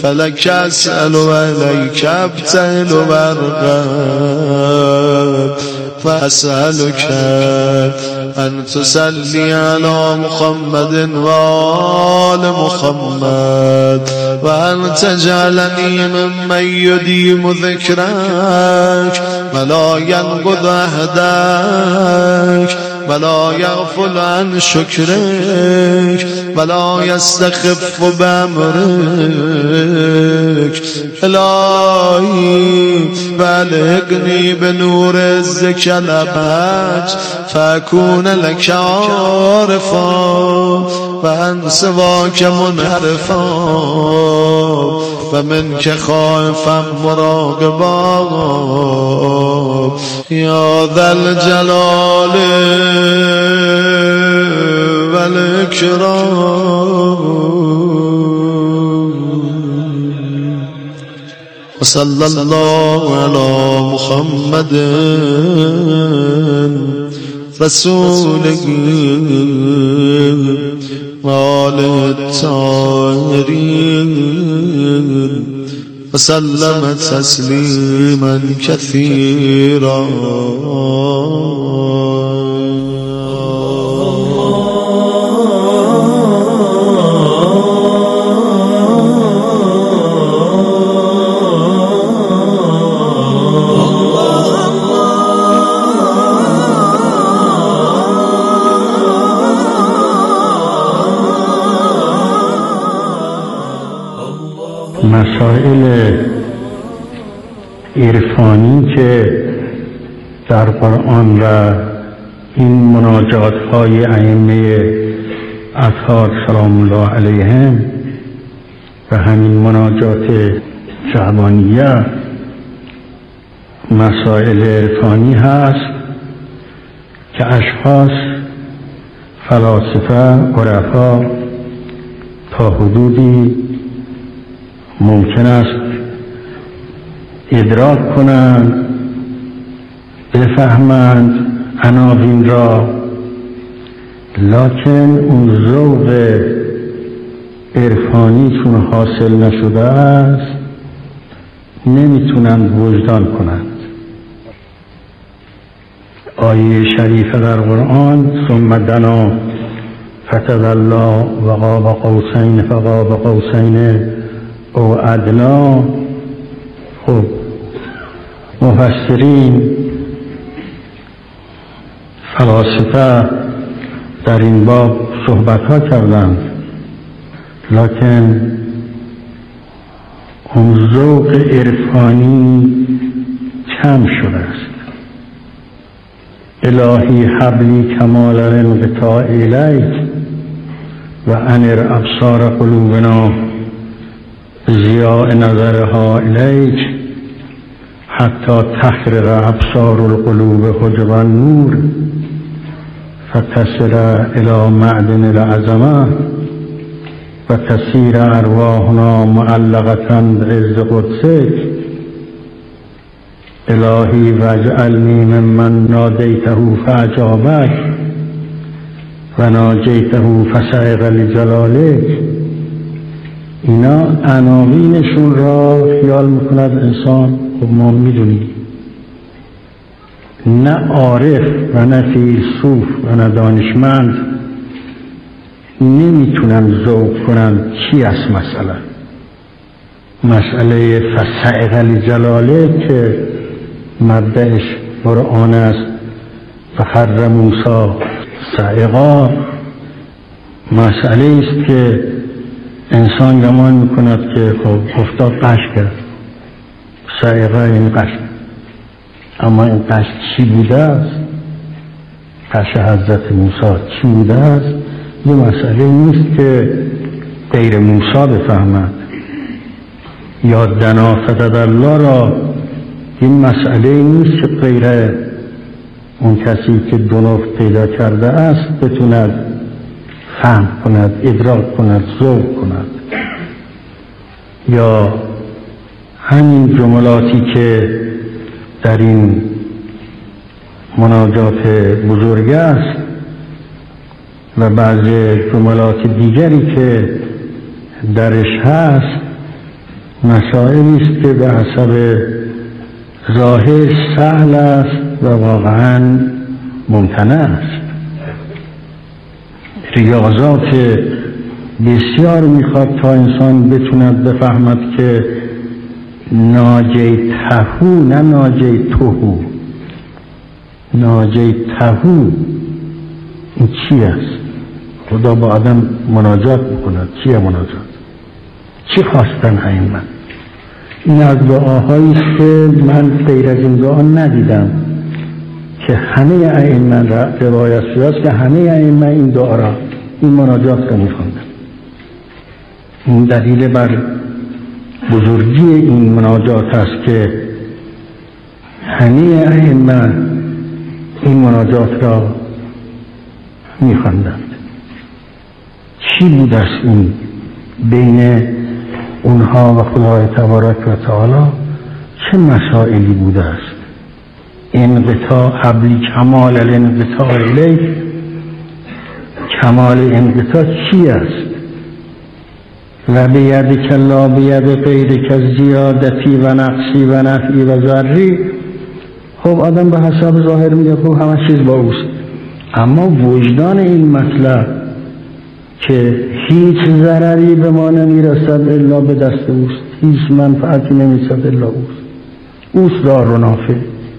فلك أسأل وإليك أبتهل وأرغب فأسألك أن تسلي على محمد وآل محمد وأن تجعلني ممن يديم ذكرك ولا ينقض عهدك ولا يغفل عن شكرك ولا يستخف بأمرك. إلهي بلغني بنور عزك الأبهج فأكون لك عارفا وعن سواك منحرفا ومنك خائفا مراقبا يا ذا الجلال والإكرام. وصلى الله على محمد رسوله وآله الطاهرين وسلم تسليما كثيرا. مسائل عرفانی که در قرآن و این مناجات های ائمه اطهار سلام الله علیهم و همین مناجات شعبانیه مسائل عرفانی هست که اشخاص فلاسفه عرفا تا حدودی ممکن است ادراک کنند، بفهمند عناوین را، لکن اون ذوق عرفانی چون حاصل نشده است نمیتونند وجدان کنند. آیه شریفه در قرآن ثم دنا فتدلی و قاب قوسین فقاب قوسین او ادنا. خب مفسرین فلاسفه در این باب صحبت ها کردند، لکن اون ذوق عرفانی کم شده است. الهی حبلی کمال الانقطاع الیک و انر ابصار قلوبنا ضیاء نظرها الیک حتی تحرق ابصار القلوب حجب النور فتصل الى معدن العظمه و تسیر ارواحنا معلقة بعز قدسک. الهی واجعلنی ممن نادیته فاجابک و ناجیته فسائق لجلالک. اینا عناوینشون را خیال میکند انسان. خب ما میدونیم نه عارف و نه فیلسوف و نه دانشمند نمیتونن ذوق کنن چی است مسئله فسائق لجلاله که مبدأش قرآن است. فخر موسی صعقا مسئله است که انسان گمان میکند که خب افتاد قش کرد. صعقا این قش، اما این قش چی بوده است؟ قش حضرت موسی چی بوده است؟ یه مسئله نیست که غیر موسی بفهمد. یا دنا فتدلی را این مسئله نیست که غیر اون کسی که دو نفت پیدا کرده است بتوند فهم کند، ادراک کند، ذوق کند. یا همین جملاتی که در این مناجات بزرگ است و بعض جملات دیگری که درش هست مسائلی است که به حسب ظاهر سهل است و واقعا ممتنع است. ریاضات بسیار میخواد تا انسان بتوند بفهمد که ناجیتهو نه ناجیتهو، ناجیتهو این چی است؟ خدا با آدم مناجات میکند. چیه مناجات؟ چی خواستن ائمه؟ این از دعاهایی است که من غیر از این دعا ندیدم که همه ائمه را روایت شده است که همه ائمه این دعا را، این مناجات را میخواندن. این دلیل بر بزرگی این مناجات است که همه ائمه این مناجات را میخواندند. چی بود است این بین اونها و خدای تبارک و تعالی؟ چه مسائلی بوده است؟ انقطاع قبلی کمال الانقطاع الیک، کمال انقطاع چی است؟ و بیدک لا بید غیرک زیادتی و نقصی و نفعی و ضری. خب آدم به حساب ظاهر میگه خب همه چیز با اوست، اما وجدان این مطلب که هیچ ضرری به ما نمیرسد الا به دست اوست، هیچ منفعتی نمیرسد الا اوست دار و نافع،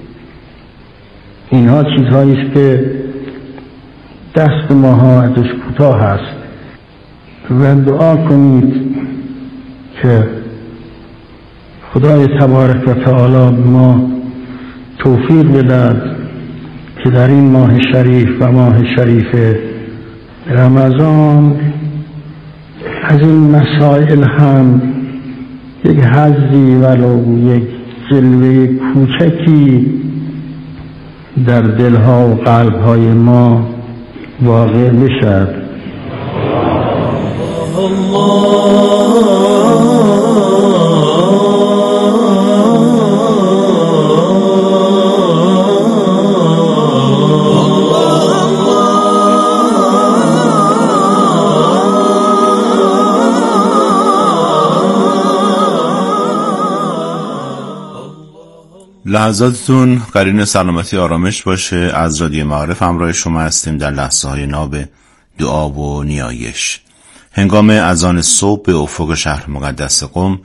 اینها چیزهایی است که دست ماها ازش کوتاه است. و دعا کنید که خدای تبارک و تعالی ما توفیق بدهد که در این ماه شریف و ماه شریف رمضان از این مسائل هم یک حظی ولو یک جلوه کوچکی در دلها و قلبهای ما واقع بشد. لحظاتتون قرین سلامتی آرامش باشه. از رادیو معارف همراه شما هستیم در لحظه های ناب دعا و نیایش. هنگام اذان صبح به افق شهر مقدس قم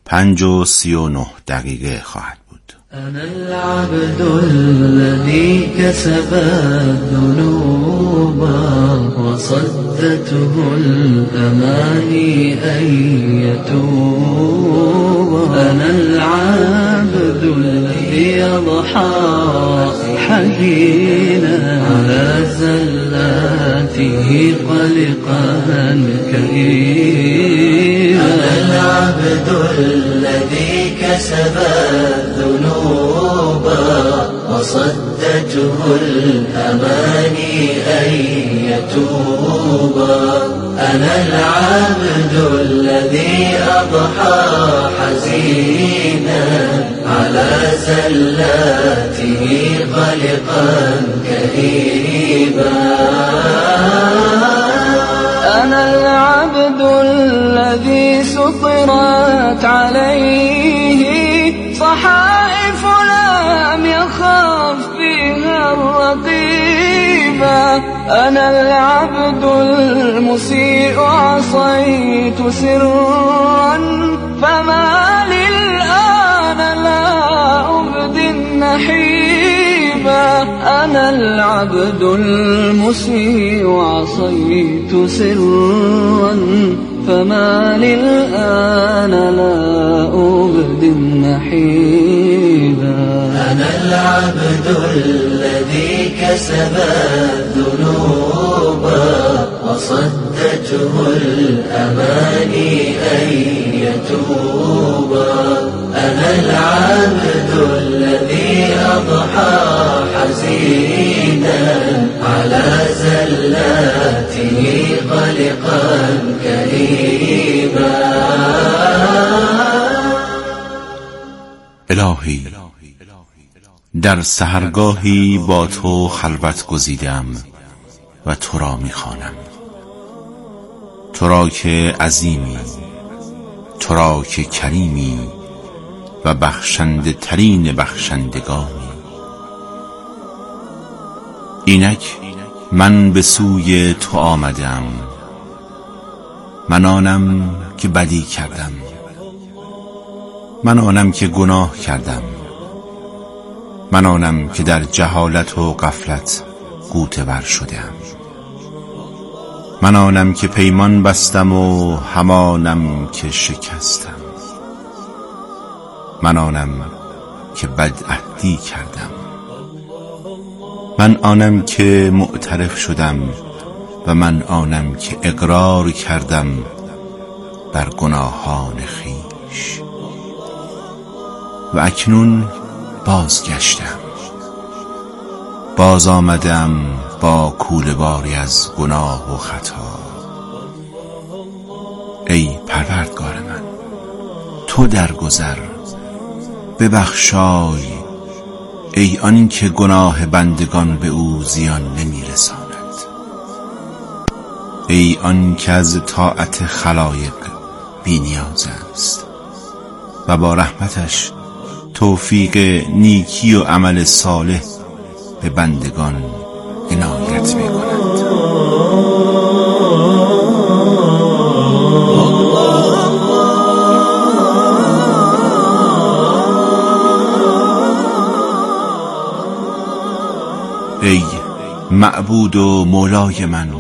5:39 خواهد بود. أنا العبد الذي كسب الذنوب وصدته الأماني أن يتوب. أنا العبد الذي يضحى حزينا على زلاته قلقا كئيبا. أنا العبد الذي كسب الذنوب وصدته الأماني أن يتوب. أنا العبد الذي أضحى حزينا على زلاته قلقا كئيبا. أنا العبد الذي سطرت عليه صحائف لم يخف فيها الرقيبا. أنا العبد المسيء عصيت سرا فما للآن لا أبدي النحيبا. أنا العبد المسيء عصيت سرا فما للآن لا أبدي النحيبا. أنا العبد الذي كسب الذنوب وصدته الأماني أن يتوب. أنا العبد الذي أضحى حزينا على زلاته قلقا كئيبا. الهی در سحرگاهی با تو خلوت گزیدم و تو را می‌خوانم، تو را که عظیمی، تو را که کریمی و بخشنده ترین بخشندگانی. اینک من به سوی تو آمدم، من آنم که بدی کردم، من آنم که گناه کردم، من آنم که در جهالت و غفلت غوطه ور شدم، من آنم که پیمان بستم و همانم که شکستم، من آنم که بدعهدی کردم، من آنم که معترف شدم و من آنم که اقرار کردم بر گناهان خویش و اکنون بازگشتم، باز آمدم با کوله‌باری از گناه و خطا. ای پروردگار من، تو درگذر، ببخشای، ای آن که گناه بندگان به او زیان نمیرساند، ای آن که از طاعت خلایق بی نیاز است و با رحمتش توفیق نیکی و عمل صالح به بندگان عنایت می‌کند. ای معبود و مولای من،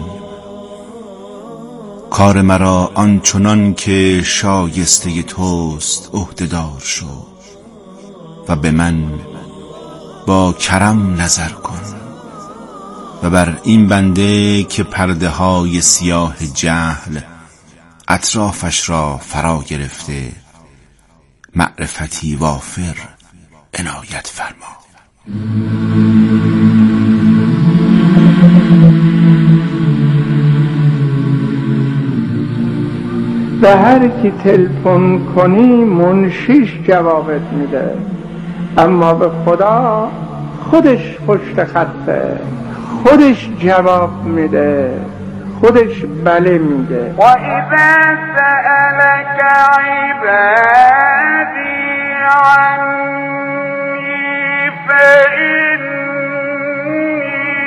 کار مرا آنچنان که شایسته توست عهده‌دار شو و به من با کرم نظر کن و بر این بنده که پرده های سیاه جهل اطرافش را فرا گرفته معرفتی وافر عنایت فرما. به هر کی تلفن کنی منشیش جوابت میده، اما به خدا خودش پشت خطه، خودش جواب میده، خودش بله میده. و اذا سألك عبادی عنی فإنی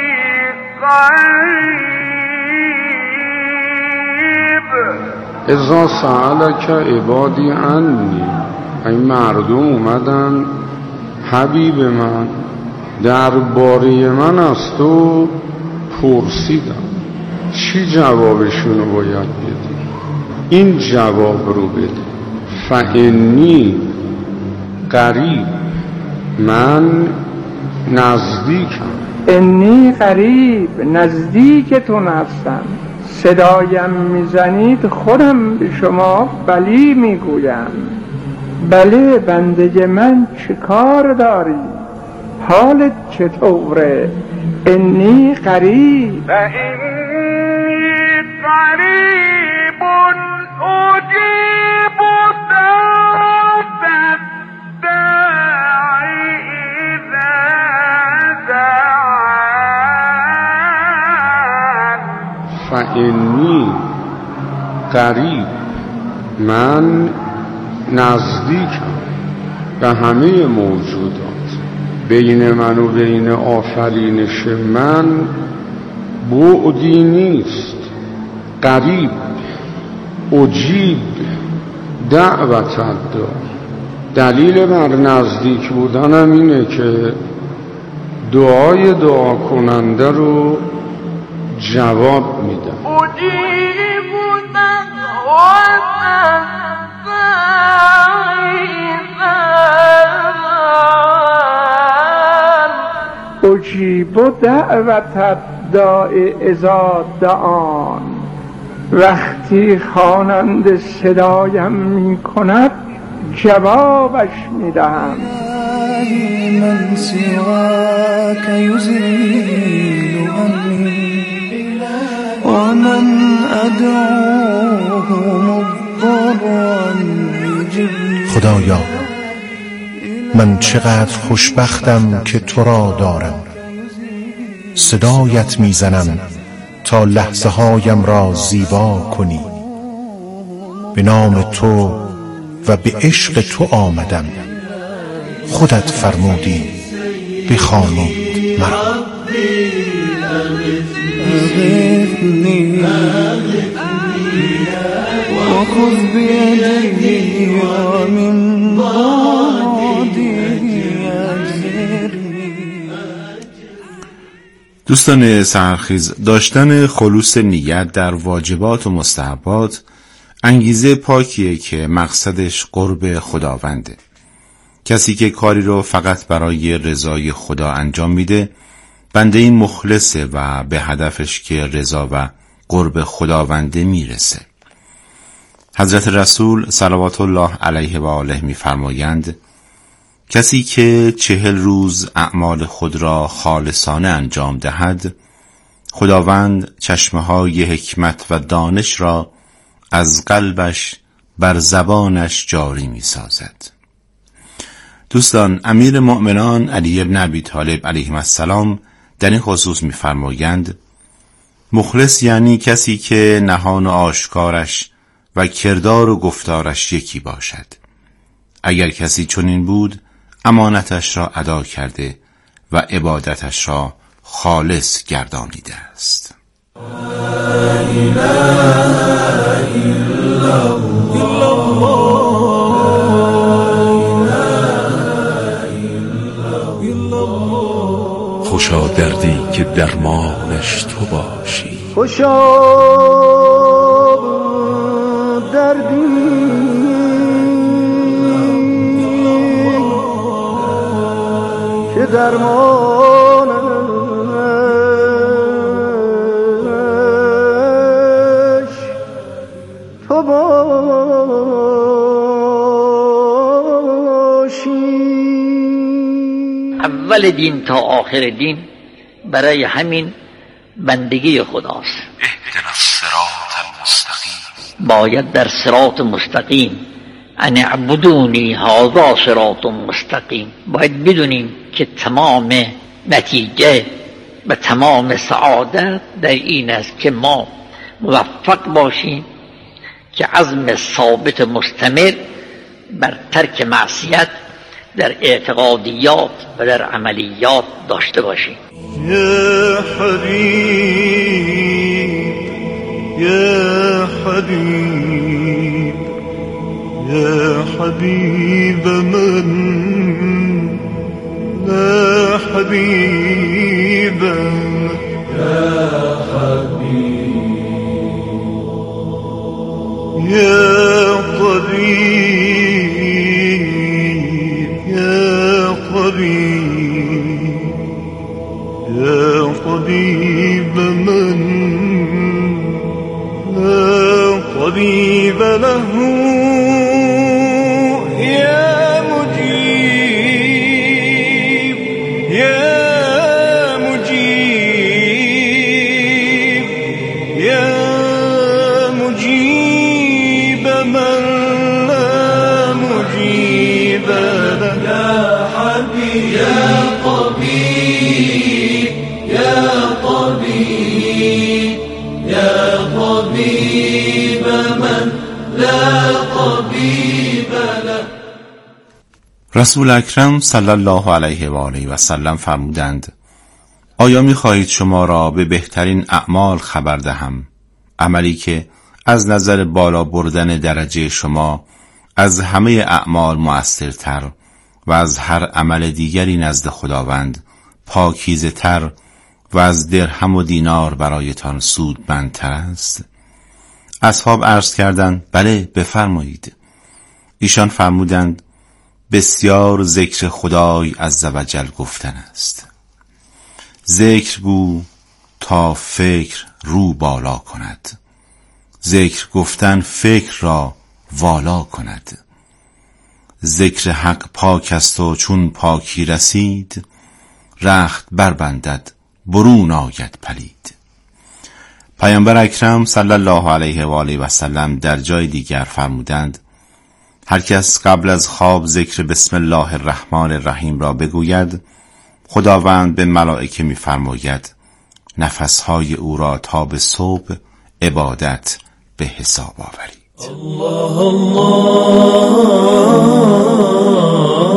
قریب. اذا سألك عبادی عنی، این مردم اومدن حبیب من درباره من از تو پرسیدم، چی جوابشونو باید بدی؟ این جواب رو بده، فانی قریب، من نزدیکم. انی قریب، نزدیکتون هستم، صدایم میزنید خودم به شما بلی میگویم. بله بنده من چه کار داری؟ حالت چطوره؟ انی قریب، فانی قریب اجیب دعوت الداعی اذا دعان. فانی قریب، من نزدیکم به همه موجودات. بین من و بین آفرینش من بعدی نیست. قریب، اجیب دعوت الداع. دلیل بر نزدیک بودنم اینه که دعای دعا کننده رو جواب میدم. اجیب دعوت اجیب دعوت الداع اذا دعان. وقتی خواننده صدایم می کند جوابش می دهم. من سواك يزيل عني ومن أدعوه مضطرا يجيب. خدایا من چقدر خوشبختم که تو را دارم، صدایت میزنم تا لحظه هایم را زیبا کنی. به نام تو و به عشق تو آمدم. خودت فرمودی بخوانید مرا. أغثني وخذ بيدي ومن بعدي أجرني. دوستان سحرخیز، داشتن خلوص نیت در واجبات و مستحبات انگیزه پاکیه که مقصدش قرب خداونده. کسی که کاری رو فقط برای رضای خدا انجام میده بنده این مخلصه و به هدفش که رضا و قرب خداونده میرسه. حضرت رسول صلوات الله علیه و آله میفرمایند کسی که 40 روز اعمال خود را خالصانه انجام دهد، خداوند چشمه‌های حکمت و دانش را از قلبش بر زبانش جاری می‌سازد. دوستان، امیر مؤمنان علی بن ابی طالب علیه السلام در این خصوص می‌فرمایند مخلص یعنی کسی که نهان و آشکارش و کردار و گفتارش یکی باشد. اگر کسی چنین بود امانتش را ادا کرده و عبادتش را خالص گردانیده است. خوشا دردی که درمانش تو باشی. خوشا دردی که درمانش تو باشی. اول دین تا آخر دین برای همین بندگی خداست. اهدنا الصراط المستقیم. باید در صراط مستقیم ان اعبدونی هذا صراط مستقیم. باید بدونیم که تمام نتیجه و تمام سعادت در این است که ما موفق باشیم که عزم ثابت مستمر بر ترک معصیت در اعتقادیات و در عملیات داشته باشیم. یا حبیب یا حبیب یا حبیب من لا حبیب یا حبیب یا طبیب یا طبیب یا طبیب من لا طبیب له یا مجیب یا مجیب یا مجیب من لا مجیب له یا حبیب یا طبیب یا طبیب یا طبیب من لا طبیب له. رسول اکرم صلی الله علیه و آله و سلم فرمودند آیا می‌خواهید شما را به بهترین اعمال خبر دهم؟ عملی که از نظر بالا بردن درجه شما از همه اعمال مؤثرتر و از هر عمل دیگری نزد خداوند پاکیزه تر و از درهم و دینار برایتان سودمندتر است؟ اصحاب عرض کردند بله بفرمایید. ایشان فرمودند بسیار ذکر خدای عزوجل گفتن است. ذکر گو تا فکر رو بالا کند، ذکر گفتن فکر را والا کند. ذکر حق پاک است و چون پاکی رسید، رخت بربندد برون آید پلید. پیامبر اکرم صلی الله علیه و آله و سلم در جای دیگر فرمودند هر کس قبل از خواب ذکر بسم الله الرحمن الرحیم را بگوید، خداوند به ملائکه می‌فرماید نفسهای او را تا به صبح عبادت به حساب آورید. الله الله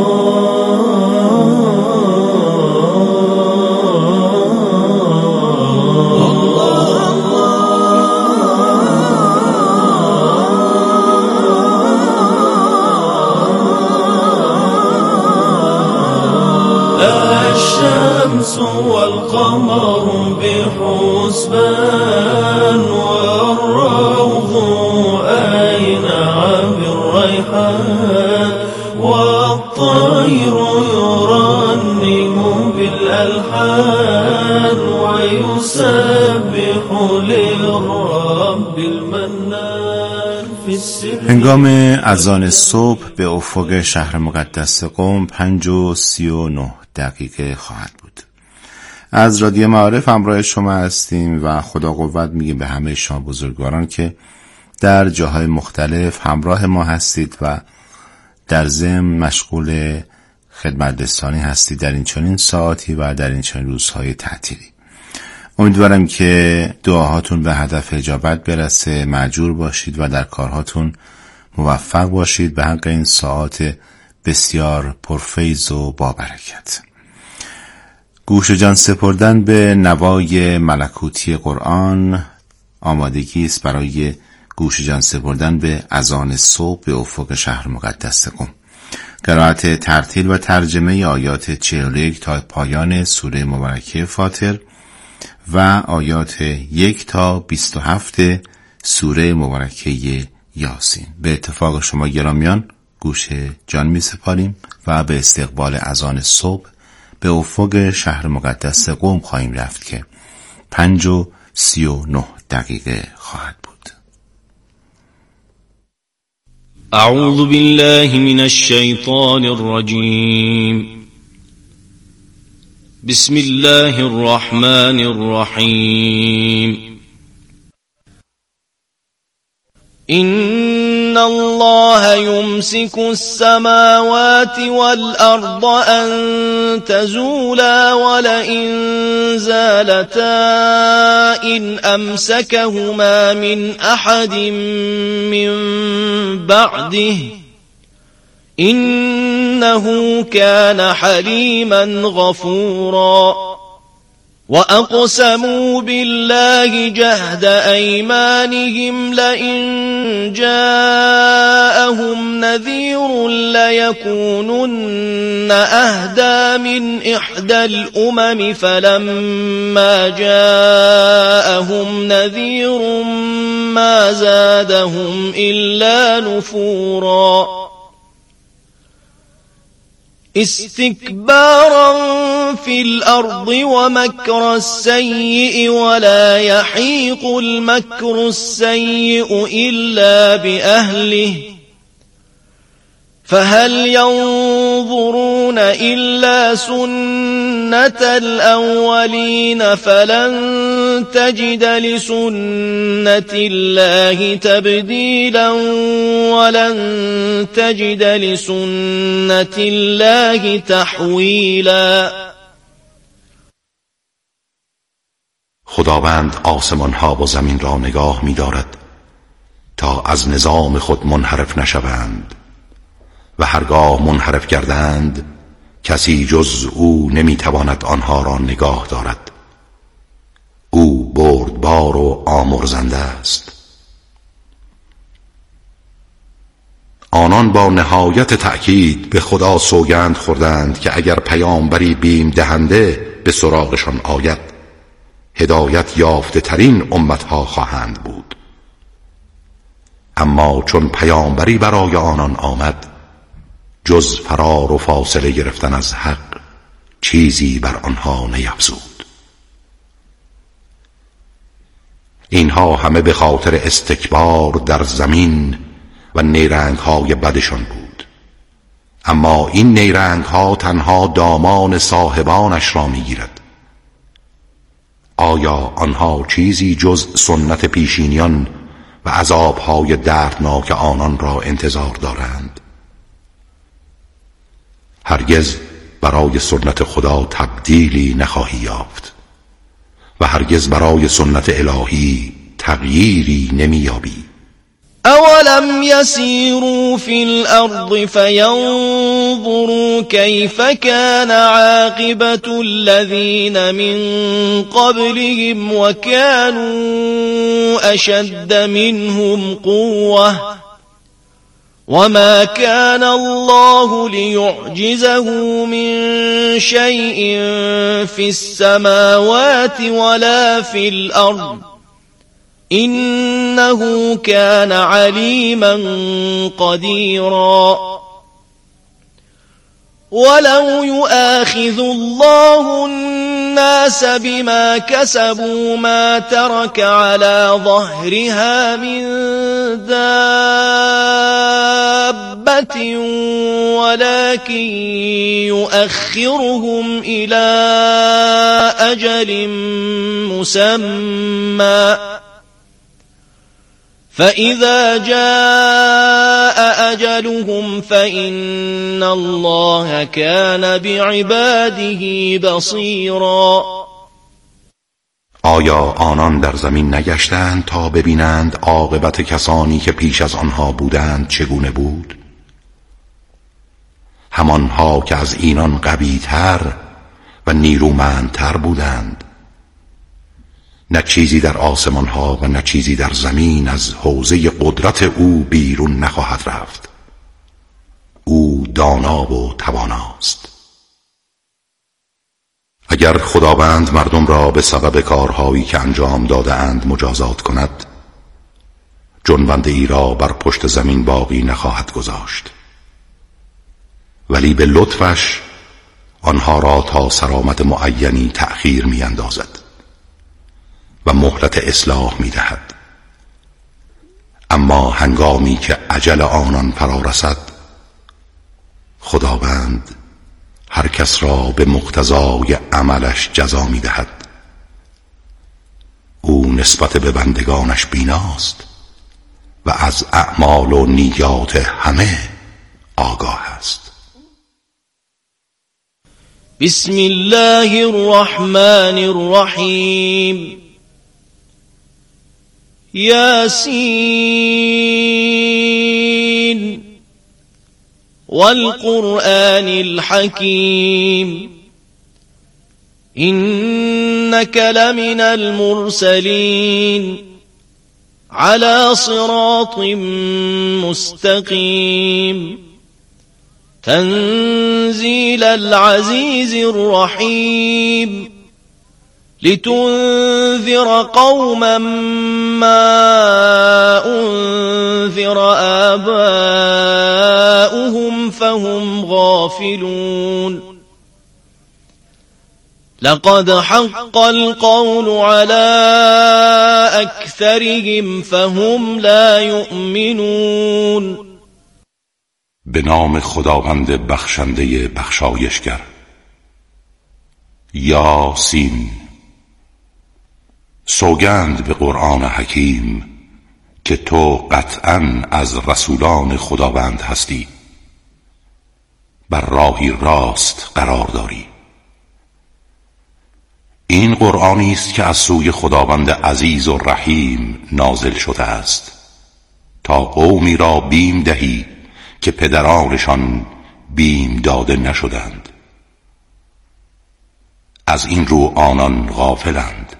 الشمس والقمر بحسبان والروض أينع بالريحان والطير يرنم بالألحان ويسبح للرب المنان في السر. هنگام اذان صبح به افق شهر مقدس قم 5:39 خواهد بود. از رادیو معارف همراه شما هستیم و خدا قوت میگیم به همه شما بزرگواران که در جاهای مختلف همراه ما هستید و در ضمن مشغول خدمترسانی هستید در این چنین ساعتی و در این چنین روزهای تعطیلی. امیدوارم که دعاهاتون به هدف اجابت برسه، مأجور باشید و در کارهاتون موفق باشید به حق این ساعات بسیار پرفیض و بابرکت. گوش جان سپردن به نوای ملکوتی قرآن آمادگی است برای گوش جان سپردن به اذان صبح به افق شهر مقدس قم. قرائت ترتیل و ترجمه آیات 41 تا پایان سوره مبارکه فاطر و آیات 1 تا 27 سوره مبارکه یاسین. به اتفاق شما گرامیان گوش جان می سپاریم و به استقبال اذان صبح به افق شهر مقدس قم خواهیم رفت که 5:39 خواهد بود. اعوذ بالله من الشیطان الرجیم. بسم الله الرحمن الرحیم. إن الله يمسك السماوات والأرض أن تزولا ولئن زالتا إن أمسكهما من أحد من بعده إنه كان حليما غفورا. وأقسموا بالله جهد أيمانهم لئن جاءهم نذير ليكونن أهدى من إحدى الأمم فلما جاءهم نذير ما زادهم إلا نفورا. استكبارا في الأرض ومكر السيء ولا يحيق المكر السيء إلا بأهله فهل ينظرون إلا سنة الأولين فلن تجد لسنة الله تبديلا ولن تجد لسنة الله تحويلا. خداوند آسمانها و زمین را نگاه می دارد تا از نظام خود منحرف نشوند و هرگاه منحرف گردند کسی جز او نمیتواند آنها را نگاه دارد. او بردبار و آمرزنده است. آنان با نهایت تأکید به خدا سوگند خوردند که اگر پیامبری بیم دهنده به سراغشان آید هدایت یافته ترین امتها خواهند بود. اما چون پیامبری برای آنان آمد جز فرار و فاصله گرفتن از حق چیزی بر آنها نیفزود. اینها همه به خاطر استکبار در زمین و نیرنگ‌های بدشان بود. اما این نیرنگ‌ها تنها دامان صاحبانش را می‌گیرد. آیا آنها چیزی جز سنت پیشینیان و عذاب‌های دردناک آنان را انتظار دارند؟ هرگز برای سنت خدا تبدیلی نخواهی یافت و هرگز برای سنت الهی تغییری نمی‌یابی. أولم يسيروا في الأرض فينظروا كيف كان عاقبة الذين من قبلهم وكانوا أشد منهم قوة وما كان الله ليعجزه من شيء في السماوات ولا في الأرض إنه كان عليما قديرا ولو يؤاخذ الله الناس بما كسبوا ما ترك على ظهرها من دابة ولكن يؤخرهم إلى أجل مسمى فإذا جاء أجلهم فإن الله كان بعباده بصيرا. آیا آنان در زمین نگشتند تا ببینند عاقبت کسانی که پیش از آنها بودند چگونه بود؟ همانها که از اینان قوی‌تر و نیرومندتر بودند. نه چیزی در آسمان ها و نه چیزی در زمین از حوزه قدرت او بیرون نخواهد رفت. او دانا و تواناست. اگر خداوند مردم را به سبب کارهایی که انجام داده اند مجازات کند، جنبنده ای را بر پشت زمین باقی نخواهد گذاشت، ولی به لطفش آنها را تا سرآمد معینی تأخیر می اندازد و مهلت اصلاح می دهد. اما هنگامی که اجل آنان فرا رسد، خداوند هر کس را به مقتضای عملش جزا می دهد. او نسبت به بندگانش بیناست و از اعمال و نیات همه آگاه است. بسم الله الرحمن الرحیم. یاسین والقرآن الحکیم إنك لمن المرسلين على صراط مستقيم تنزيل العزيز الرحيم لتنذر قوما ما أنذر آباؤهم فهم غافلون لقد حق القول على أكثرهم فهم لا يؤمنون. به نام خداوند بخشنده بخشایشگر. یاسین. سوگند به قرآن حکیم که تو قطعاً از رسولان خداوند هستی، بر راهی راست قرار داری. این قرآنی است که از سوی خداوند عزیز و رحیم نازل شده است تا قومی را بیم دهی که پدرانشان بیم داده نشدند. از این رو آنان غافلند.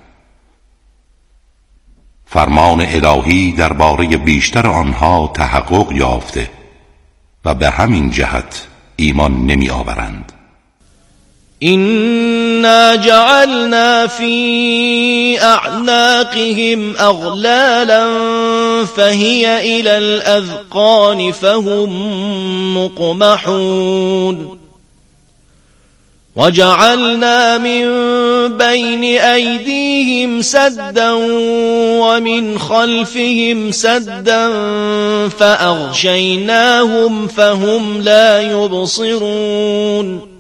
فرمان الهی درباره بیشتر آنها تحقق یافته و به همین جهت ایمان نمی آورند. إنا جعلنا في أعناقهم أغلالا فهي إلى الأذقان فهم مقمحون وجعلنا من بين أيديهم سدا ومن خلفهم سدا فأغشيناهم فهم لا يبصرون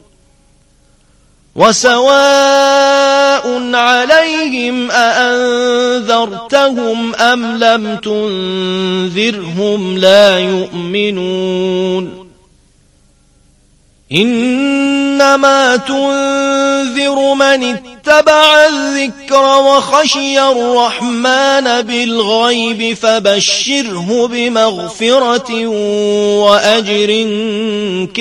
وسواء عليهم أأنذرتهم أم لم تنذرهم لا يؤمنون. إنما تنذر من اتبع الذكر وخشي الرحمن بالغيب فبشره بمغفرة وأجر